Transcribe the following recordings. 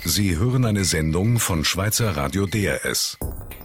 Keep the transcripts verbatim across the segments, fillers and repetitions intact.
Sie hören eine Sendung von Schweizer Radio D R S.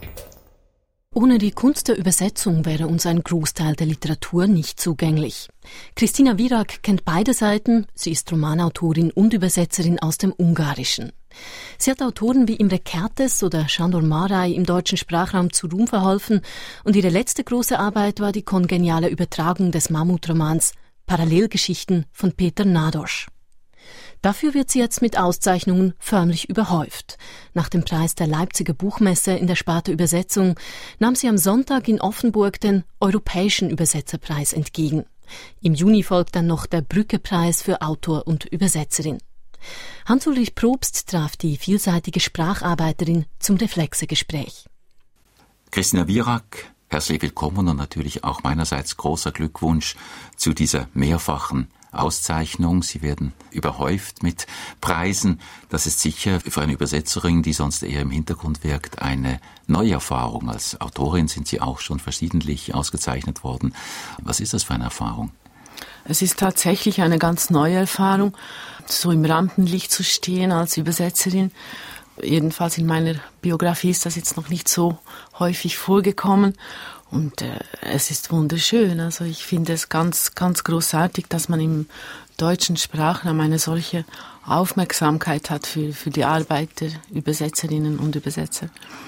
Ohne die Kunst der Übersetzung wäre uns ein Großteil der Literatur nicht zugänglich. Christina Virak kennt beide Seiten. Sie ist Romanautorin und Übersetzerin aus dem Ungarischen. Sie hat Autoren wie Imre Kertész oder Sándor Márai im deutschen Sprachraum zu Ruhm verholfen und ihre letzte große Arbeit war die kongeniale Übertragung des Mammutromans Parallelgeschichten von Péter Nádas. Dafür wird sie jetzt mit Auszeichnungen förmlich überhäuft. Nach dem Preis der Leipziger Buchmesse in der Sparte Übersetzung nahm sie am Sonntag in Offenburg den Europäischen Übersetzerpreis entgegen. Im Juni folgt dann noch der Brücke-Preis für Autor und Übersetzerin. Hans-Ulrich Probst traf die vielseitige Spracharbeiterin zum Reflexegespräch. Christina Virak, herzlich willkommen und natürlich auch meinerseits großer Glückwunsch zu dieser mehrfachen Auszeichnung. Sie werden überhäuft mit Preisen. Das ist sicher für eine Übersetzerin, die sonst eher im Hintergrund wirkt, eine neue Erfahrung. Als Autorin sind Sie auch schon verschiedentlich ausgezeichnet worden. Was ist das für eine Erfahrung? Es ist tatsächlich eine ganz neue Erfahrung, so im Rampenlicht zu stehen als Übersetzerin. Jedenfalls in meiner Biografie ist das jetzt noch nicht so häufig vorgekommen. Und äh, es ist wunderschön. Also ich finde es ganz, ganz großartig, dass man im deutschen Sprachraum eine solche Aufmerksamkeit hat für, für die Arbeit der Übersetzerinnen und Übersetzer.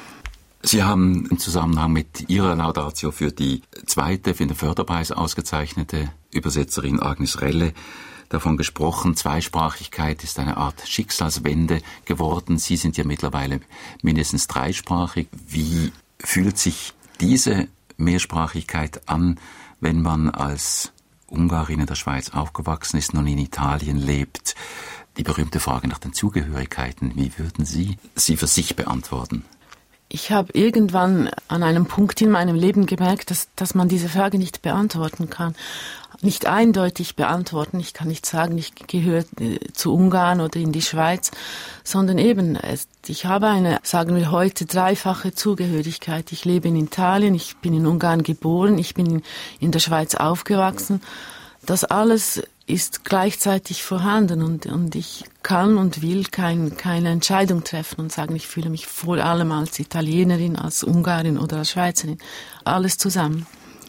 Sie haben im Zusammenhang mit Ihrer Laudatio für die zweite, für den Förderpreis ausgezeichnete Übersetzerin Agnes Relle davon gesprochen, Zweisprachigkeit ist eine Art Schicksalswende geworden. Sie sind ja mittlerweile mindestens dreisprachig. Wie fühlt sich diese Mehrsprachigkeit an, wenn man als Ungarin in der Schweiz aufgewachsen ist, nun in Italien lebt? Die berühmte Frage nach den Zugehörigkeiten, wie würden Sie sie für sich beantworten? Ich habe irgendwann an einem Punkt in meinem Leben gemerkt, dass, dass man diese Frage nicht beantworten kann. Nicht eindeutig beantworten. Ich kann nicht sagen, ich gehöre zu Ungarn oder in die Schweiz, sondern eben, ich habe eine, sagen wir heute, dreifache Zugehörigkeit. Ich lebe in Italien, ich bin in Ungarn geboren, ich bin in der Schweiz aufgewachsen. Das alles ist gleichzeitig vorhanden und, und ich kann und will kein, keine Entscheidung treffen und sagen, ich fühle mich vor allem als Italienerin, als Ungarin oder als Schweizerin. Alles zusammen.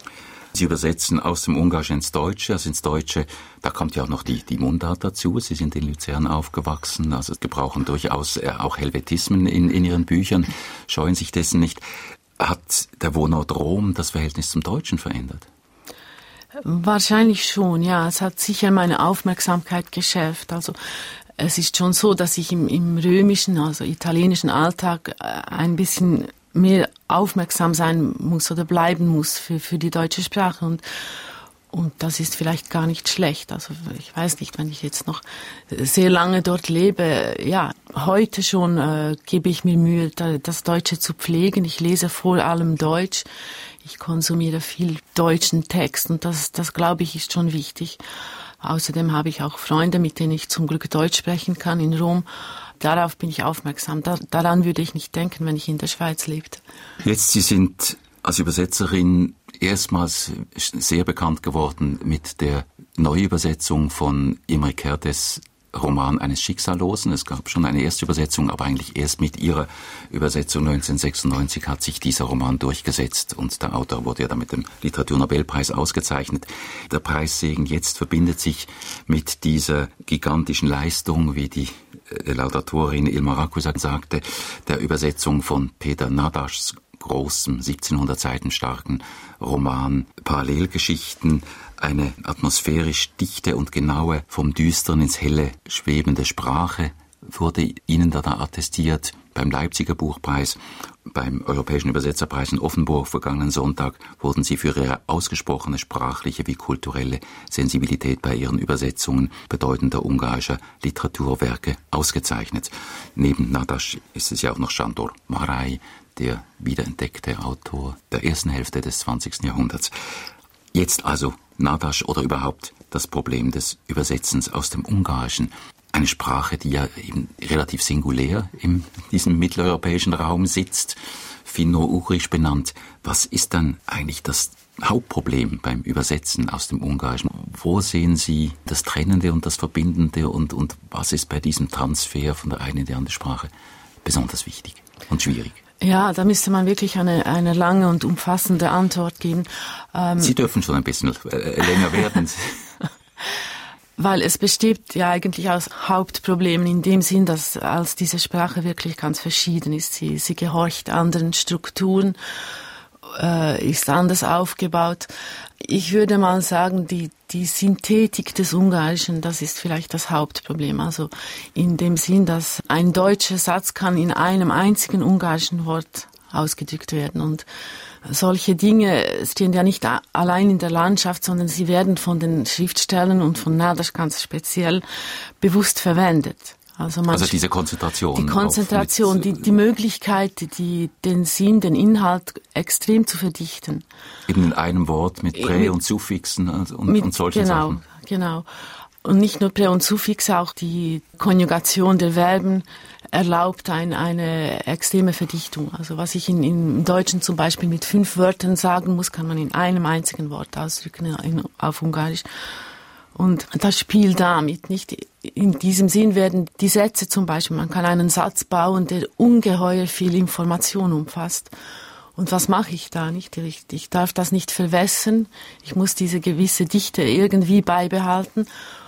Sie übersetzen aus dem Ungarischen ins Deutsche, also ins Deutsche, da kommt ja auch noch die, die Mundart dazu. Sie sind in Luzern aufgewachsen, also gebrauchen durchaus auch Helvetismen in, in Ihren Büchern, scheuen sich dessen nicht. Hat der Wohnort Rom das Verhältnis zum Deutschen verändert? Wahrscheinlich schon, ja. Es hat sicher meine Aufmerksamkeit geschärft. Also es ist schon so, dass ich im, im römischen, also italienischen Alltag ein bisschen mehr aufmerksam sein muss oder bleiben muss für, für die deutsche Sprache. Und, und das ist vielleicht gar nicht schlecht. Also ich weiß nicht, wenn ich jetzt noch sehr lange dort lebe, ja, heute schon äh, gebe ich mir Mühe, das Deutsche zu pflegen. Ich lese vor allem Deutsch. Ich konsumiere viel deutschen Text und das, das glaube ich, ist schon wichtig. Außerdem habe ich auch Freunde, mit denen ich zum Glück Deutsch sprechen kann in Rom. Darauf bin ich aufmerksam. Da, daran würde ich nicht denken, wenn ich in der Schweiz lebte. Jetzt, Sie sind als Übersetzerin erstmals sehr bekannt geworden mit der Neuübersetzung von Imre Kertész' Roman eines Schicksallosen. Es gab schon eine erste Übersetzung, aber eigentlich erst mit Ihrer Übersetzung neunzehnhundertsechsundneunzig hat sich dieser Roman durchgesetzt und der Autor wurde ja dann mit dem Literaturnobelpreis ausgezeichnet. Der Preissegen jetzt verbindet sich mit dieser gigantischen Leistung, wie die Laudatorin Ilma Rakusa sagte, der Übersetzung von Péter Nádas großem, siebzehnhundert Seiten starken Roman Parallelgeschichten, eine atmosphärisch dichte und genaue, vom Düsteren ins Helle schwebende Sprache wurde Ihnen da, da attestiert. Beim Leipziger Buchpreis, beim Europäischen Übersetzerpreis in Offenburg vergangenen Sonntag wurden Sie für Ihre ausgesprochene sprachliche wie kulturelle Sensibilität bei Ihren Übersetzungen bedeutender ungarischer Literaturwerke ausgezeichnet. Neben Nádas ist es ja auch noch Sándor Márai, der wiederentdeckte Autor der ersten Hälfte des zwanzigsten Jahrhunderts. Jetzt also Nádas oder überhaupt das Problem des Übersetzens aus dem Ungarischen. Eine Sprache, die ja eben relativ singulär in diesem mitteleuropäischen Raum sitzt, finno-ugrisch benannt. Was ist dann eigentlich das Hauptproblem beim Übersetzen aus dem Ungarischen? Wo sehen Sie das Trennende und das Verbindende und, und was ist bei diesem Transfer von der einen in die andere Sprache besonders wichtig und schwierig? Ja, da müsste man wirklich eine, eine lange und umfassende Antwort geben. Ähm, Sie dürfen schon ein bisschen äh, länger werden. Weil es besteht ja eigentlich aus Hauptproblemen in dem Sinn, dass als diese Sprache wirklich ganz verschieden ist. Sie, sie gehorcht anderen Strukturen, äh, ist anders aufgebaut. Ich würde mal sagen, die, die Synthetik des Ungarischen, das ist vielleicht das Hauptproblem. Also in dem Sinn, dass ein deutscher Satz kann in einem einzigen ungarischen Wort ausgedrückt werden. Und solche Dinge stehen ja nicht allein in der Landschaft, sondern sie werden von den Schriftstellern und von Nádas ganz speziell bewusst verwendet. Also, man also diese Konzentration. Die Konzentration, die, die Möglichkeit, die, den Sinn, den Inhalt extrem zu verdichten. Eben in einem Wort mit Prä- mit, und Suffixen und, mit, und solchen genau, Sachen. Genau, genau. Und nicht nur Prä- und Suffix, auch die Konjugation der Verben erlaubt ein, eine extreme Verdichtung. Also was ich in, im Deutschen zum Beispiel mit fünf Wörtern sagen muss, kann man in einem einzigen Wort ausdrücken in, auf Ungarisch. Und das Spiel damit, nicht? In diesem Sinn werden die Sätze zum Beispiel, man kann einen Satz bauen, der ungeheuer viel Information umfasst. Und was mache ich da nicht? Ich, ich darf das nicht verwässern. Ich muss diese gewisse Dichte irgendwie beibehalten.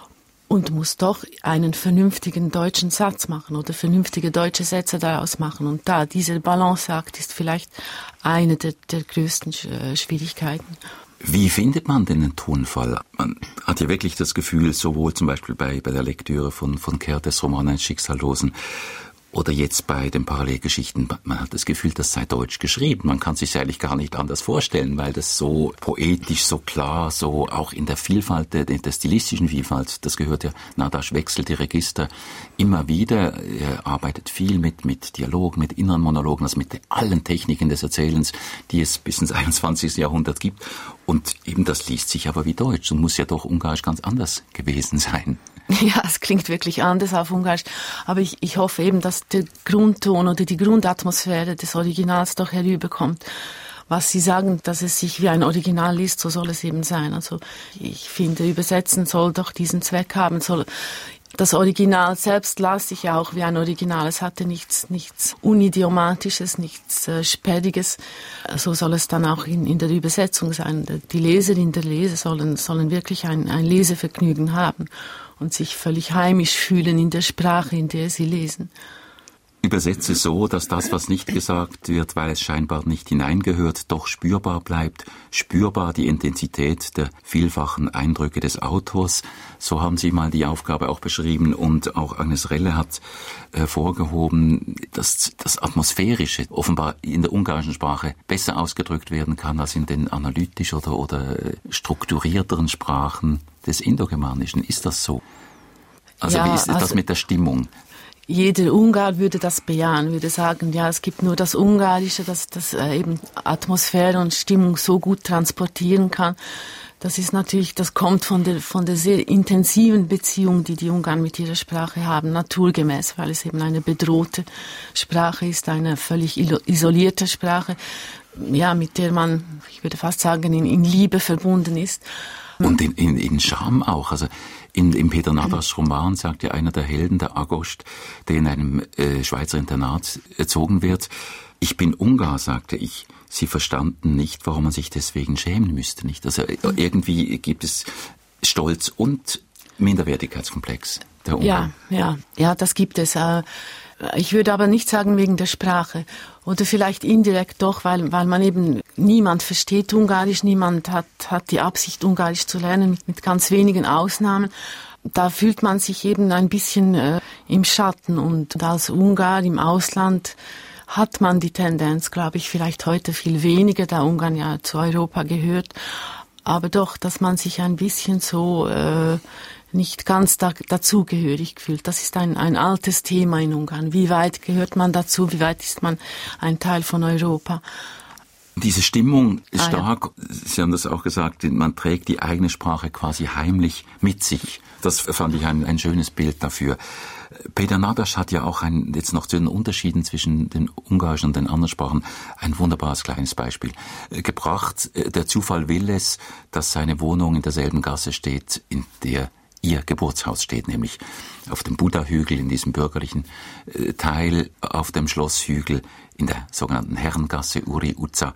Und muss doch einen vernünftigen deutschen Satz machen oder vernünftige deutsche Sätze daraus machen. Und da, dieser Balanceakt ist vielleicht eine der, der größten Schwierigkeiten. Wie findet man denn den Tonfall? Man hat ja wirklich das Gefühl, sowohl zum Beispiel bei, bei der Lektüre von, von Kertész Roman Eines Schicksallosen oder jetzt bei den Parallelgeschichten, man hat das Gefühl, das sei deutsch geschrieben. Man kann sich es eigentlich gar nicht anders vorstellen, weil das so poetisch, so klar, so auch in der Vielfalt, der, der stilistischen Vielfalt, das gehört ja, Nádas wechselt die Register immer wieder. Er arbeitet viel mit, mit Dialogen, mit inneren Monologen, also mit allen Techniken des Erzählens, die es bis ins einundzwanzigsten Jahrhundert gibt. Und eben das liest sich aber wie Deutsch und muss ja doch Ungarisch ganz anders gewesen sein. Ja, es klingt wirklich anders auf Ungarisch, aber ich, ich hoffe eben, dass der Grundton oder die Grundatmosphäre des Originals doch herüberkommt. Was Sie sagen, dass es sich wie ein Original liest, so soll es eben sein. Also ich finde, Übersetzen soll doch diesen Zweck haben. Soll das Original selbst las ich ja auch wie ein Original. Es hatte nichts, nichts Unidiomatisches, nichts äh, Sperriges. So soll es dann auch in, in der Übersetzung sein. Die Leserin, der Leser sollen, sollen wirklich ein, ein Lesevergnügen haben und sich völlig heimisch fühlen in der Sprache, in der sie lesen. Übersetze so, dass das, was nicht gesagt wird, weil es scheinbar nicht hineingehört, doch spürbar bleibt, spürbar die Intensität der vielfachen Eindrücke des Autors. So haben Sie mal die Aufgabe auch beschrieben und auch Agnes Relle hat hervorgehoben, dass das Atmosphärische offenbar in der ungarischen Sprache besser ausgedrückt werden kann als in den analytisch oder, oder strukturierteren Sprachen des Indogermanischen. Ist das so? Also ja, wie ist das also mit der Stimmung? Jeder Ungar würde das bejahen, würde sagen, ja, es gibt nur das Ungarische, das, das äh, eben Atmosphäre und Stimmung so gut transportieren kann. Das ist natürlich, das kommt von der, von der sehr intensiven Beziehung, die die Ungarn mit ihrer Sprache haben, naturgemäß, weil es eben eine bedrohte Sprache ist, eine völlig isolierte Sprache, ja, mit der man, ich würde fast sagen, in, in Liebe verbunden ist. Und in, in, in Scham auch, also in, in Peter Nádas Roman sagt ja einer der Helden, der Agost, der in einem äh, Schweizer Internat erzogen wird, ich bin Ungar, sagte ich. Sie verstanden nicht, warum man sich deswegen schämen müsste, nicht? Also irgendwie gibt es Stolz und Minderwertigkeitskomplex der Ungarn. Ja, ja, ja, das gibt es. Ich würde aber nicht sagen wegen der Sprache. Oder vielleicht indirekt doch, weil, weil man eben, niemand versteht Ungarisch, niemand hat, hat die Absicht, Ungarisch zu lernen, mit, mit ganz wenigen Ausnahmen. Da fühlt man sich eben ein bisschen äh, im Schatten. Und als Ungar im Ausland hat man die Tendenz, glaube ich, vielleicht heute viel weniger, da Ungarn ja zu Europa gehört. Aber doch, dass man sich ein bisschen so äh, nicht ganz da, dazugehörig fühlt. Das ist ein, ein altes Thema in Ungarn. Wie weit gehört man dazu? Wie weit ist man ein Teil von Europa? Diese Stimmung ist ah, stark, ja. Sie haben das auch gesagt, man trägt die eigene Sprache quasi heimlich mit sich. Das fand ich ein, ein schönes Bild dafür. Peter Nadasch hat ja auch ein, jetzt noch zu den Unterschieden zwischen den ungarischen und den anderen Sprachen ein wunderbares kleines Beispiel gebracht. Der Zufall will es, dass seine Wohnung in derselben Gasse steht, in der ihr Geburtshaus steht, nämlich auf dem Buddha-Hügel, in diesem bürgerlichen Teil, auf dem Schlosshügel, in der sogenannten Herrengasse Uri Uza.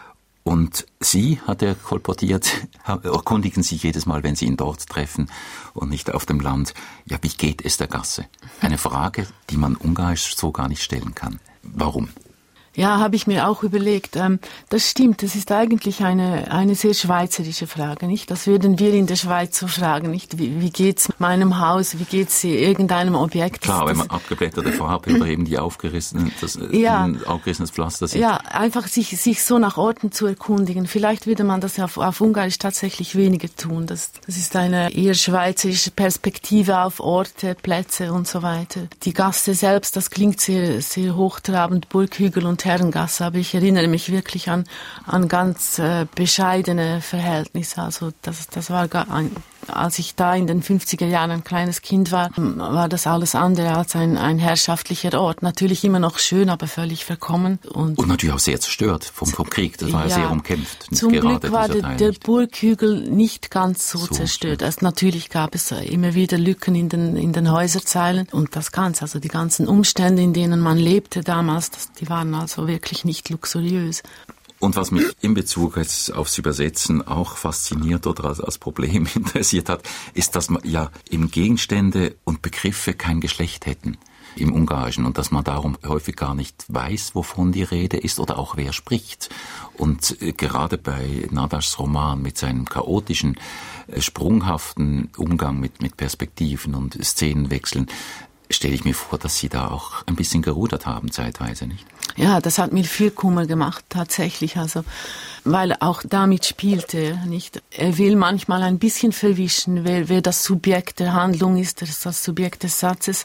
Und Sie, hat er kolportiert, erkundigen sich jedes Mal, wenn Sie ihn dort treffen und nicht auf dem Land, ja, wie geht es der Gasse? Eine Frage, die man ungarisch so gar nicht stellen kann. Warum? Ja, habe ich mir auch überlegt. Ähm, das stimmt, das ist eigentlich eine eine sehr schweizerische Frage, nicht? Das würden wir in der Schweiz so fragen, nicht? Wie, wie geht's meinem Haus, wie geht's irgendeinem Objekt? Klar, das, wenn man abgeblätterte Farbe oder eben die aufgerissenen, das ja, ein aufgerissenes Pflaster sieht. Ja, einfach sich sich so nach Orten zu erkundigen. Vielleicht würde man das auf, auf Ungarisch tatsächlich weniger tun. Das, das ist eine eher schweizerische Perspektive auf Orte, Plätze und so weiter. Die Gasse selbst, das klingt sehr sehr hochtrabend, Burghügel und Herrengasse, aber ich erinnere mich wirklich an an ganz äh, bescheidene Verhältnisse. Also das das war gar ein, als ich da in den fünfziger Jahren ein kleines Kind war, war das alles andere als ein ein herrschaftlicher Ort. Natürlich immer noch schön, aber völlig verkommen und, und natürlich auch sehr zerstört vom vom Krieg. Das war ja, ja sehr umkämpft. Zum gerade Glück war der, der Burghügel nicht ganz so, so zerstört. Also natürlich gab es immer wieder Lücken in den in den Häuserzeilen und das Ganze, also die ganzen Umstände, in denen man lebte damals, das, die waren also wirklich nicht luxuriös. Und was mich in Bezug jetzt aufs Übersetzen auch fasziniert oder als, als Problem interessiert hat, ist, dass man ja eben Gegenstände und Begriffe kein Geschlecht hätten im Ungarischen und dass man darum häufig gar nicht weiß, wovon die Rede ist oder auch wer spricht. Und äh, gerade bei Nadaschs Roman mit seinem chaotischen, äh, sprunghaften Umgang mit, mit Perspektiven und Szenenwechseln, stelle ich mir vor, dass Sie da auch ein bisschen gerudert haben zeitweise, nicht? Ja, das hat mir viel Kummer gemacht, tatsächlich, also, weil auch damit spielte, nicht? Er will manchmal ein bisschen verwischen, wer, wer das Subjekt der Handlung ist, das, das Subjekt des Satzes.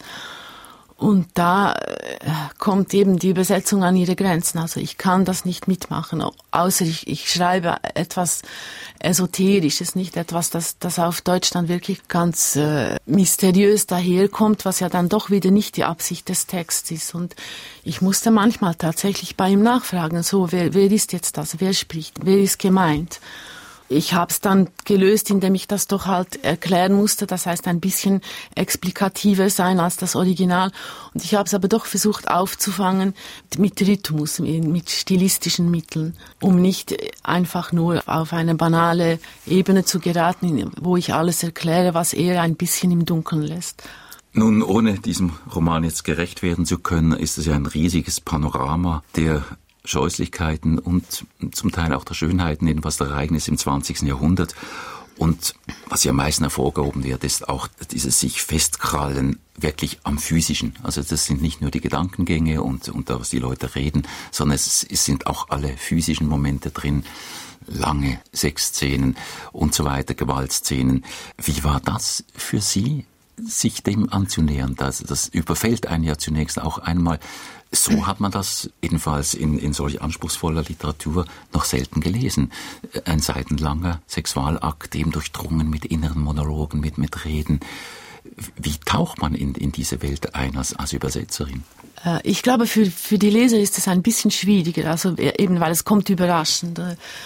Und da äh, kommt eben die Übersetzung an ihre Grenzen. Also ich kann das nicht mitmachen, außer ich, ich schreibe etwas Esoterisches, nicht etwas, das, das auf Deutsch dann wirklich ganz äh, mysteriös daherkommt, was ja dann doch wieder nicht die Absicht des Texts ist. Und ich musste manchmal tatsächlich bei ihm nachfragen, so, wer, wer ist jetzt das, wer spricht, wer ist gemeint? Ich habe es dann gelöst, indem ich das doch halt erklären musste. Das heißt, ein bisschen explikativer sein als das Original. Und ich habe es aber doch versucht aufzufangen mit Rhythmus, mit stilistischen Mitteln, um nicht einfach nur auf eine banale Ebene zu geraten, wo ich alles erkläre, was er ein bisschen im Dunkeln lässt. Nun, ohne diesem Roman jetzt gerecht werden zu können, ist es ja ein riesiges Panorama der Scheußlichkeiten und zum Teil auch der Schönheiten, jedenfalls der Ereignisse im zwanzigsten Jahrhundert. Und was ja am meisten hervorgehoben wird, ist auch dieses sich festkrallen wirklich am Physischen. Also das sind nicht nur die Gedankengänge und, und da, was die Leute reden, sondern es, es sind auch alle physischen Momente drin. Lange Sexszenen und so weiter, Gewaltszenen. Wie war das für Sie, sich dem anzunähern? Das, das überfällt einen ja zunächst auch einmal. So hat man das jedenfalls in, in solch anspruchsvoller Literatur noch selten gelesen. Ein seitenlanger Sexualakt, eben durchdrungen mit inneren Monologen, mit, mit Reden. Wie taucht man in, in diese Welt ein als, als Übersetzerin? Ich glaube, für, für die Leser ist es ein bisschen schwieriger, also eben weil es kommt überraschend.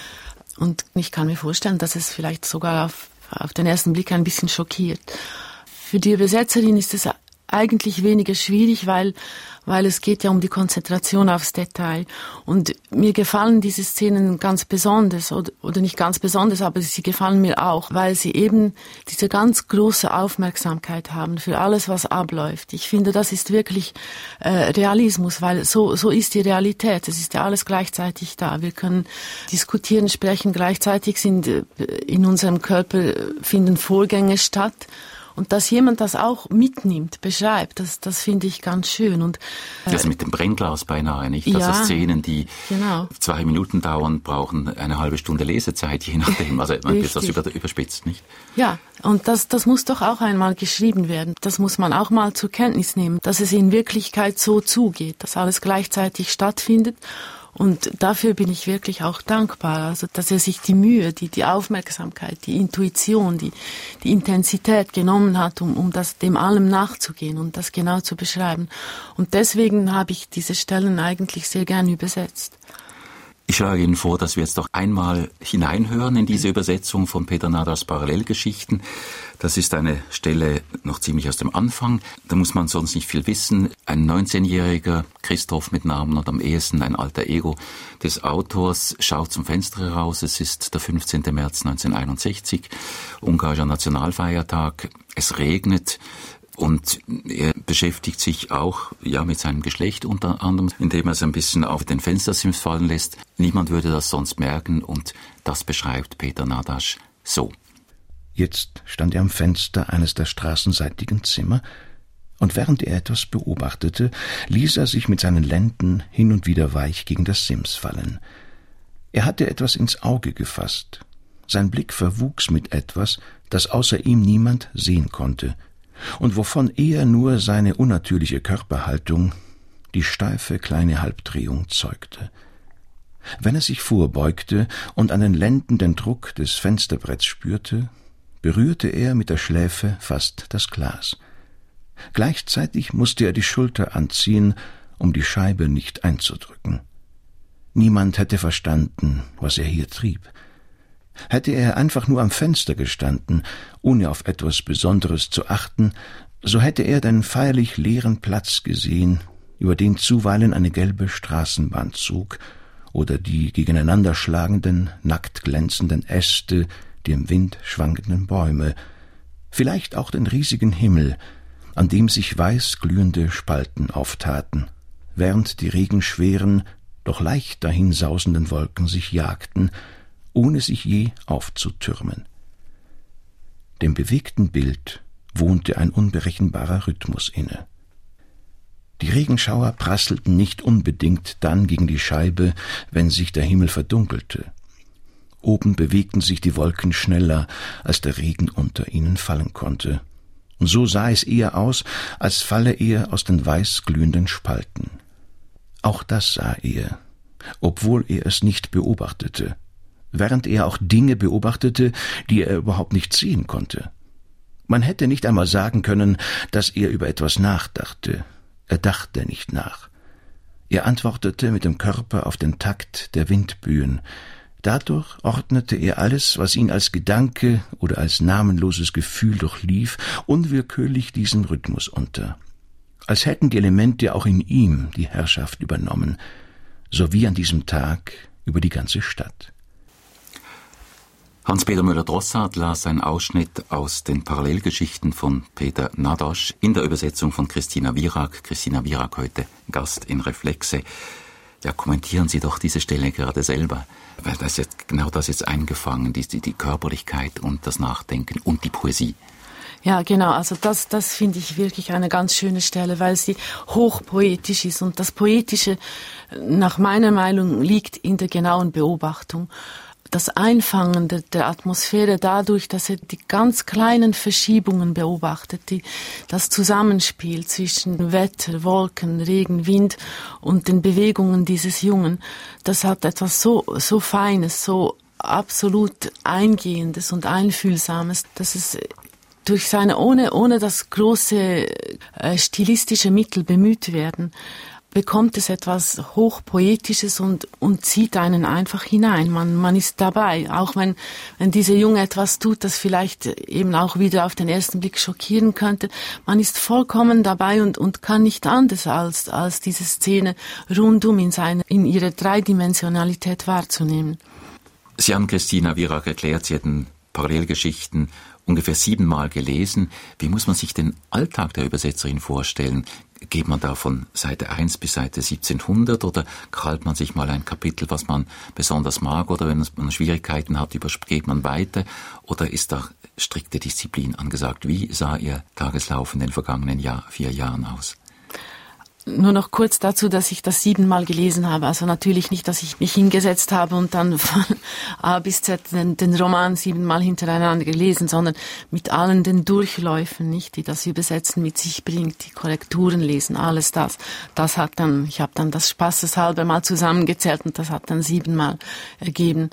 Und ich kann mir vorstellen, dass es vielleicht sogar auf, auf den ersten Blick ein bisschen schockiert. Für die Übersetzerin ist es eigentlich weniger schwierig, weil weil es geht ja um die Konzentration aufs Detail. Und mir gefallen diese Szenen ganz besonders, oder, oder nicht ganz besonders, aber sie gefallen mir auch, weil sie eben diese ganz große Aufmerksamkeit haben für alles, was abläuft. Ich finde, das ist wirklich äh, Realismus, weil so so ist die Realität. Es ist ja alles gleichzeitig da. Wir können diskutieren, sprechen, gleichzeitig sind äh, in unserem Körper finden Vorgänge statt. Und dass jemand das auch mitnimmt, beschreibt, das, das finde ich ganz schön. Und, äh, das mit dem Brennglas beinahe, nicht? Also ja, Szenen, die genau. zwei Minuten dauern, brauchen eine halbe Stunde Lesezeit, je nachdem. Also man wird das über, überspitzt, nicht? Ja, und das, das muss doch auch einmal geschrieben werden. Das muss man auch mal zur Kenntnis nehmen, dass es in Wirklichkeit so zugeht, dass alles gleichzeitig stattfindet. Und dafür bin ich wirklich auch dankbar, also dass er sich die Mühe, die, die Aufmerksamkeit, die Intuition, die, die Intensität genommen hat, um, um das, dem allem nachzugehen und das genau zu beschreiben. Und deswegen habe ich diese Stellen eigentlich sehr gern übersetzt. Ich schlage Ihnen vor, dass wir jetzt doch einmal hineinhören in diese Übersetzung von Peter Nadaschs Parallelgeschichten. Das ist eine Stelle noch ziemlich aus dem Anfang. Da muss man sonst nicht viel wissen. Ein neunzehnjähriger Christoph mit Namen und am ehesten ein alter Ego des Autors schaut zum Fenster heraus. Es ist der fünfzehnten März neunzehnhunderteinundsechzig, ungarischer Nationalfeiertag. Es regnet. Und er beschäftigt sich auch ja mit seinem Geschlecht unter anderem, indem er es ein bisschen auf den Fenstersims fallen lässt. Niemand würde das sonst merken und das beschreibt Peter Nadasch so. Jetzt stand er am Fenster eines der straßenseitigen Zimmer und während er etwas beobachtete, ließ er sich mit seinen Lenden hin und wieder weich gegen das Sims fallen. Er hatte etwas ins Auge gefasst. Sein Blick verwuchs mit etwas, das außer ihm niemand sehen konnte und wovon eher nur seine unnatürliche Körperhaltung, die steife kleine Halbdrehung, zeugte. Wenn er sich vorbeugte und an den Lenden den Druck des Fensterbretts spürte, berührte er mit der Schläfe fast das Glas. Gleichzeitig musste er die Schulter anziehen, um die Scheibe nicht einzudrücken. Niemand hätte verstanden, was er hier trieb. Hätte er einfach nur am Fenster gestanden, ohne auf etwas Besonderes zu achten, so hätte er den feierlich leeren Platz gesehen, über den zuweilen eine gelbe Straßenbahn zog, oder die gegeneinander schlagenden, nackt glänzenden Äste, die im Wind schwankenden Bäume, vielleicht auch den riesigen Himmel, an dem sich weiß glühende Spalten auftaten, während die regenschweren, doch leicht dahinsausenden Wolken sich jagten, ohne sich je aufzutürmen. Dem bewegten Bild wohnte ein unberechenbarer Rhythmus inne. Die Regenschauer prasselten nicht unbedingt dann gegen die Scheibe, wenn sich der Himmel verdunkelte. Oben bewegten sich die Wolken schneller, als der Regen unter ihnen fallen konnte. Und so sah es eher aus, als falle er aus den weiß glühenden Spalten. Auch das sah er, obwohl er es nicht beobachtete, während er auch Dinge beobachtete, die er überhaupt nicht sehen konnte. Man hätte nicht einmal sagen können, dass er über etwas nachdachte. Er dachte nicht nach. Er antwortete mit dem Körper auf den Takt der Windböen. Dadurch ordnete er alles, was ihn als Gedanke oder als namenloses Gefühl durchlief, unwillkürlich diesem Rhythmus unter. Als hätten die Elemente auch in ihm die Herrschaft übernommen, so wie an diesem Tag über die ganze Stadt. Hans-Peter Müller-Drossard las einen Ausschnitt aus den Parallelgeschichten von Peter Nadasch in der Übersetzung von Christina Wierak. Christina Wierak heute Gast in Reflexe. Ja, kommentieren Sie doch diese Stelle gerade selber, weil das jetzt genau das jetzt eingefangen, die, die Körperlichkeit und das Nachdenken und die Poesie. Ja, genau, also das, das finde ich wirklich eine ganz schöne Stelle, weil sie hochpoetisch ist und das Poetische nach meiner Meinung liegt in der genauen Beobachtung. Das Einfangen der, der Atmosphäre dadurch, dass er die ganz kleinen Verschiebungen beobachtet, die, das Zusammenspiel zwischen Wetter, Wolken, Regen, Wind und den Bewegungen dieses Jungen, das hat etwas so, so Feines, so absolut Eingehendes und Einfühlsames, dass es durch seine, ohne, ohne das große äh, stilistische Mittel bemüht werden, bekommt es etwas Hochpoetisches und, und zieht einen einfach hinein. Man, man ist dabei, auch wenn, wenn dieser Junge etwas tut, das vielleicht eben auch wieder auf den ersten Blick schockieren könnte. Man ist vollkommen dabei und, und kann nicht anders als, als diese Szene rundum in seine, in ihrer Dreidimensionalität wahrzunehmen. Sie haben Christina Wierak erklärt, Sie hätten Parallelgeschichten ungefähr siebenmal gelesen. Wie muss man sich den Alltag der Übersetzerin vorstellen? Geht man da von Seite eins bis Seite siebzehnhundert oder krallt man sich mal ein Kapitel, was man besonders mag, oder wenn man Schwierigkeiten hat, übergeht man weiter, oder ist da strikte Disziplin angesagt? Wie sah Ihr Tageslauf in den vergangenen Jahr, vier Jahren aus? Nur noch kurz dazu, dass ich das siebenmal gelesen habe. Also natürlich nicht, dass ich mich hingesetzt habe und dann von A bis Z den, den Roman siebenmal hintereinander gelesen, sondern mit allen den Durchläufen, nicht, die das Übersetzen mit sich bringt, die Korrekturen lesen, alles das. Das hat dann, ich habe dann das spaßeshalber mal zusammengezählt und das hat dann siebenmal ergeben.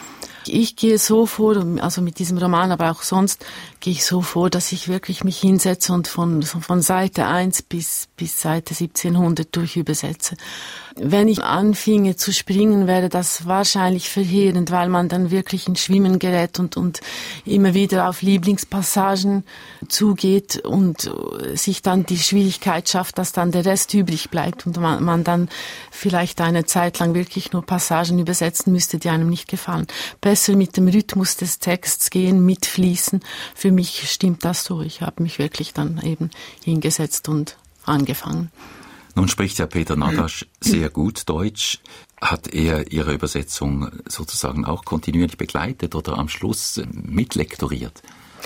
Ich gehe so vor, also mit diesem Roman, aber auch sonst, gehe ich so vor, dass ich wirklich mich hinsetze und von, von Seite eins bis, bis Seite siebzehnhundert durchübersetze. Wenn ich anfinge zu springen, wäre das wahrscheinlich verheerend, weil man dann wirklich ins Schwimmen gerät und, und immer wieder auf Lieblingspassagen zugeht und sich dann die Schwierigkeit schafft, dass dann der Rest übrig bleibt und man, man dann vielleicht eine Zeit lang wirklich nur Passagen übersetzen müsste, die einem nicht gefallen. Besser mit dem Rhythmus des Texts gehen, mitfließen. Für mich stimmt das so. Ich habe mich wirklich dann eben hingesetzt und angefangen. Nun spricht ja Peter Nadasch sehr gut Deutsch. Hat er Ihre Übersetzung sozusagen auch kontinuierlich begleitet oder am Schluss mitlektoriert?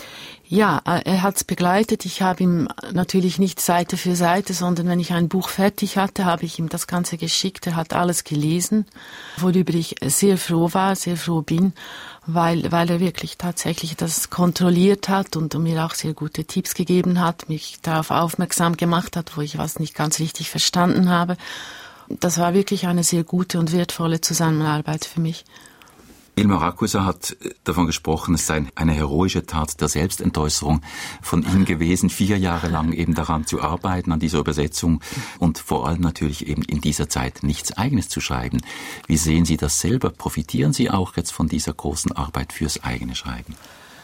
Ja, er hat's begleitet. Ich habe ihm natürlich nicht Seite für Seite, sondern wenn ich ein Buch fertig hatte, habe ich ihm das Ganze geschickt. Er hat alles gelesen, worüber ich sehr froh war, sehr froh bin, weil, weil er wirklich tatsächlich das kontrolliert hat und mir auch sehr gute Tipps gegeben hat, mich darauf aufmerksam gemacht hat, wo ich was nicht ganz richtig verstanden habe. Das war wirklich eine sehr gute und wertvolle Zusammenarbeit für mich. Ilmar Rakusa hat davon gesprochen, es sei eine heroische Tat der Selbstentäußerung von ihm gewesen, vier Jahre lang eben daran zu arbeiten, an dieser Übersetzung und vor allem natürlich eben in dieser Zeit nichts Eigenes zu schreiben. Wie sehen Sie das selber? Profitieren Sie auch jetzt von dieser großen Arbeit fürs eigene Schreiben?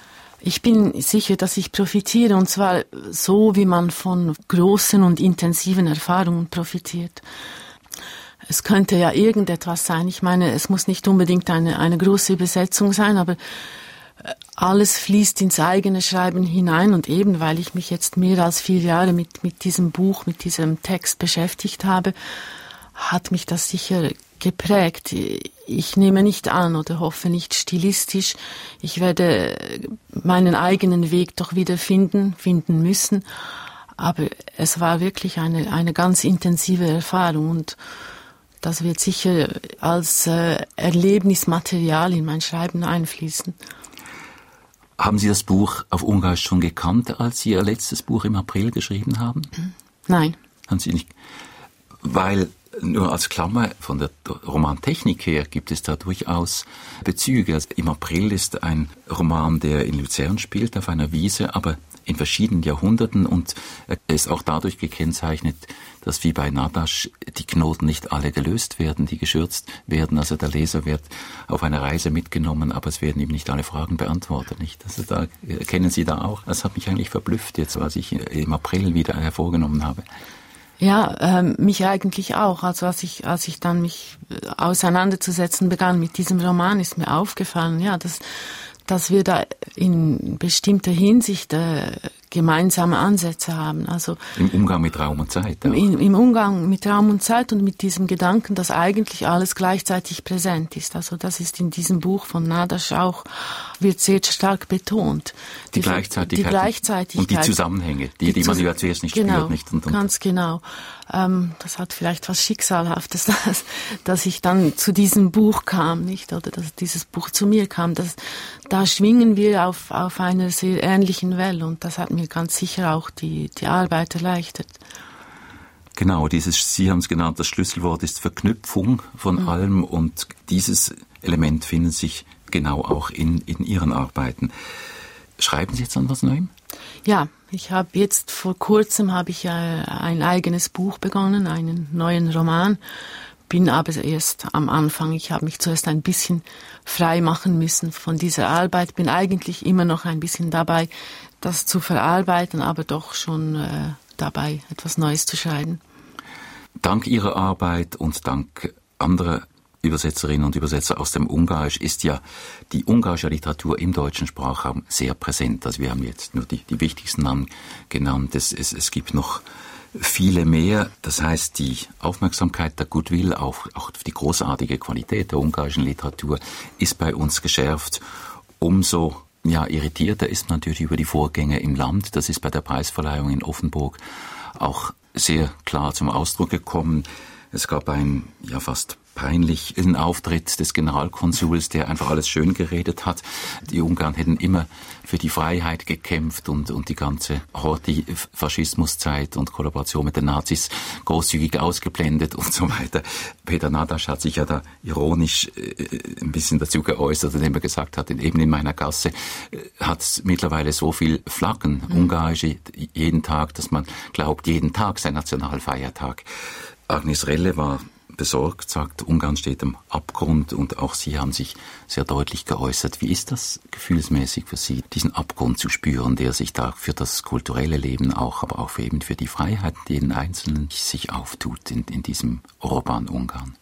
Ich bin sicher, dass ich profitiere, und zwar so, wie man von großen und intensiven Erfahrungen profitiert. Es könnte ja irgendetwas sein. Ich meine, es muss nicht unbedingt eine, eine große Übersetzung sein, aber alles fließt ins eigene Schreiben hinein. Und eben, weil ich mich jetzt mehr als vier Jahre mit, mit diesem Buch, mit diesem Text beschäftigt habe, hat mich das sicher geprägt. Ich nehme nicht an oder hoffe nicht stilistisch. Ich werde meinen eigenen Weg doch wieder finden, finden müssen. Aber es war wirklich eine, eine ganz intensive Erfahrung und das wird sicher als äh, Erlebnismaterial in mein Schreiben einfließen. Haben Sie das Buch auf Ungarisch schon gekannt, als Sie Ihr letztes Buch im April geschrieben haben? Nein. Haben Sie nicht? Weil, nur als Klammer, von der Romantechnik her gibt es da durchaus Bezüge. Also Im April ist ein Roman, der in Luzern spielt, auf einer Wiese, aber in verschiedenen Jahrhunderten, und er ist auch dadurch gekennzeichnet, dass wie bei Nadasch die Knoten nicht alle gelöst werden, die geschürzt werden. Also der Leser wird auf eine Reise mitgenommen, aber es werden ihm nicht alle Fragen beantwortet. Nicht? Also da kennen Sie da auch. Das hat mich eigentlich verblüfft jetzt, was ich im April wieder hervorgenommen habe. Ja, ähm, mich eigentlich auch. Also als ich, als ich dann mich auseinanderzusetzen begann mit diesem Roman, ist mir aufgefallen, ja, dass dass wir da in bestimmter Hinsicht äh, gemeinsame Ansätze haben. Also im Umgang mit Raum und Zeit. Auch. Im, Im Umgang mit Raum und Zeit und mit diesem Gedanken, dass eigentlich alles gleichzeitig präsent ist. Also das ist in diesem Buch von Nadasch auch, wird sehr stark betont. Die, die Gleichzeitigkeit, die Gleichzeitigkeit und die Zusammenhänge, die, die, die man ja zuerst nicht genau, spürt. Nicht? Und, und. Ganz genau. Ähm, das hat vielleicht was Schicksalhaftes, dass, dass ich dann zu diesem Buch kam, nicht? Oder dass dieses Buch zu mir kam. Das, da schwingen wir auf, auf einer sehr ähnlichen Welle und das hat mir ganz sicher auch die, die Arbeit erleichtert. Genau, dieses, Sie haben es genannt, das Schlüsselwort ist Verknüpfung von mhm. allem und dieses Element findet sich genau auch in, in Ihren Arbeiten. Schreiben Sie jetzt an was Neuem? Ja, ich habe jetzt vor kurzem habe ich ein eigenes Buch begonnen, einen neuen Roman, bin aber erst am Anfang. Ich habe mich zuerst ein bisschen frei machen müssen von dieser Arbeit, bin eigentlich immer noch ein bisschen dabei, das zu verarbeiten, aber doch schon äh, dabei, etwas Neues zu schreiben. Dank Ihrer Arbeit und dank anderer Übersetzerinnen und Übersetzer aus dem Ungarisch ist ja die ungarische Literatur im deutschen Sprachraum sehr präsent. Also wir haben jetzt nur die, die wichtigsten Namen genannt. Es, es, es gibt noch viele mehr. Das heißt, die Aufmerksamkeit, der Goodwill, auch, auch die großartige Qualität der ungarischen Literatur ist bei uns geschärft. Umso ja, irritierter ist man natürlich über die Vorgänge im Land. Das ist bei der Preisverleihung in Offenburg auch sehr klar zum Ausdruck gekommen. Es gab einen ja fast peinlichen Auftritt des Generalkonsuls, der einfach alles schön geredet hat. Die Ungarn hätten immer für die Freiheit gekämpft und, und die ganze Horthy-Faschismuszeit und Kollaboration mit den Nazis großzügig ausgeblendet und so weiter. Peter Nadasch hat sich ja da ironisch äh, ein bisschen dazu geäußert, indem er gesagt hat, eben in meiner Gasse äh, hat es mittlerweile so viel Flaggen, mhm. ungarische, jeden Tag, dass man glaubt, jeden Tag sei Nationalfeiertag. Agnes Relle war besorgt, sagt, Ungarn steht am Abgrund, und auch Sie haben sich sehr deutlich geäußert. Wie ist das gefühlsmäßig für Sie, diesen Abgrund zu spüren, der sich da für das kulturelle Leben auch, aber auch für eben für die Freiheit jeden Einzelnen sich auftut in, in diesem Orban-Ungarn?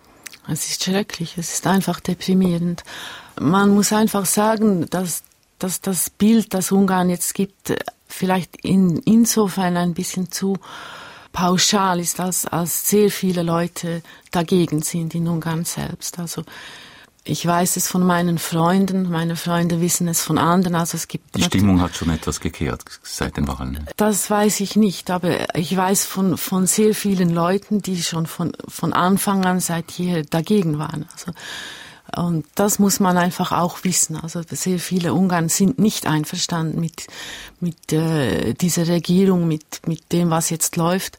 Es ist schrecklich, es ist einfach deprimierend. Man muss einfach sagen, dass, dass das Bild, das Ungarn jetzt gibt, vielleicht in, insofern ein bisschen zu pauschal ist, als, als sehr viele Leute dagegen sind in Ungarn selbst. Also ich weiß es von meinen Freunden, meine Freunde wissen es von anderen. Also es gibt die Stimmung hat schon etwas gekehrt seit den Wahlen. Das weiß ich nicht, aber ich weiß von, von sehr vielen Leuten, die schon von, von Anfang an seit jeher dagegen waren. Also und das muss man einfach auch wissen. Also sehr viele Ungarn sind nicht einverstanden mit mit äh, dieser Regierung, mit mit dem, was jetzt läuft.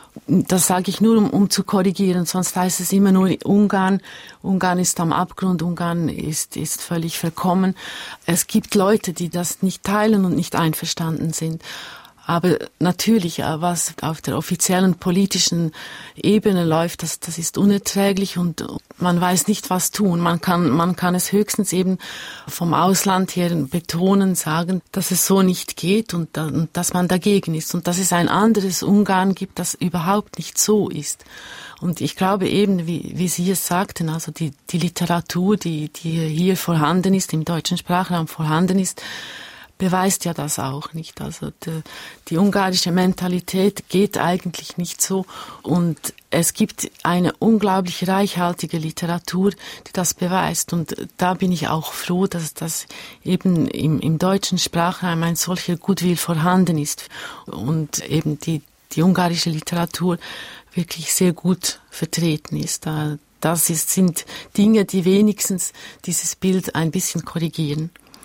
Das sage ich nur, um, um zu korrigieren. Sonst heißt es immer nur Ungarn. Ungarn ist am Abgrund. Ungarn ist ist völlig verkommen. Es gibt Leute, die das nicht teilen und nicht einverstanden sind. Aber natürlich, was auf der offiziellen politischen Ebene läuft, das, das ist unerträglich und man weiß nicht, was tun. Man kann, man kann es höchstens eben vom Ausland her betonen, sagen, dass es so nicht geht und, und dass man dagegen ist und dass es ein anderes Ungarn gibt, das überhaupt nicht so ist. Und ich glaube eben, wie, wie Sie es sagten, also die, die Literatur, die, die hier vorhanden ist, im deutschen Sprachraum vorhanden ist, beweist ja das auch nicht. Also die, die ungarische Mentalität geht eigentlich nicht so und es gibt eine unglaublich reichhaltige Literatur, die das beweist und da bin ich auch froh, dass das eben im, im deutschen Sprachraum ein solcher Goodwill vorhanden ist und eben die, die ungarische Literatur wirklich sehr gut vertreten ist. Das ist, sind Dinge, die wenigstens dieses Bild ein bisschen korrigieren.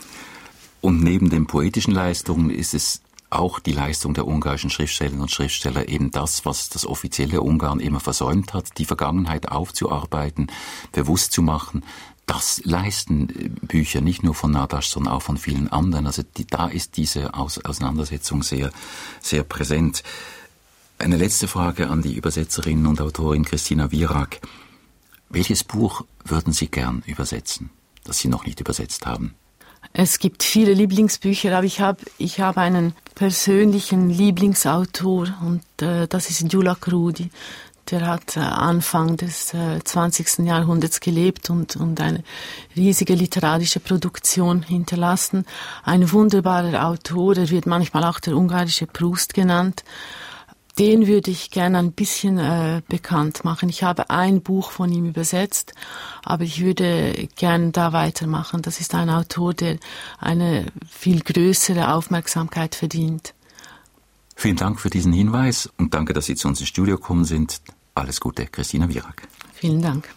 Und neben den poetischen Leistungen ist es auch die Leistung der ungarischen Schriftstellerinnen und Schriftsteller, eben das, was das offizielle Ungarn immer versäumt hat, die Vergangenheit aufzuarbeiten, bewusst zu machen. Das leisten Bücher nicht nur von Nadasch, sondern auch von vielen anderen. Also die, da ist diese Aus- Auseinandersetzung sehr, sehr präsent. Eine letzte Frage an die Übersetzerin und Autorin Christina Wirak. Welches Buch würden Sie gern übersetzen, das Sie noch nicht übersetzt haben? Es gibt viele Lieblingsbücher, aber ich habe ich hab einen persönlichen Lieblingsautor und äh, das ist Gyula Krudi. Der hat äh, Anfang des äh, zwanzigsten Jahrhunderts gelebt und, und eine riesige literarische Produktion hinterlassen. Ein wunderbarer Autor, er wird manchmal auch der ungarische Proust genannt. Den würde ich gerne ein bisschen äh, bekannt machen. Ich habe ein Buch von ihm übersetzt, aber ich würde gerne da weitermachen. Das ist ein Autor, der eine viel größere Aufmerksamkeit verdient. Vielen Dank für diesen Hinweis und danke, dass Sie zu uns ins Studio gekommen sind. Alles Gute, Christina Wirak. Vielen Dank.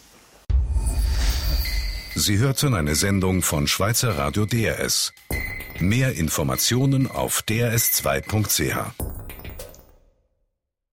Sie hörten eine Sendung von Schweizer Radio D R S. Mehr Informationen auf d r s zwei punkt c h.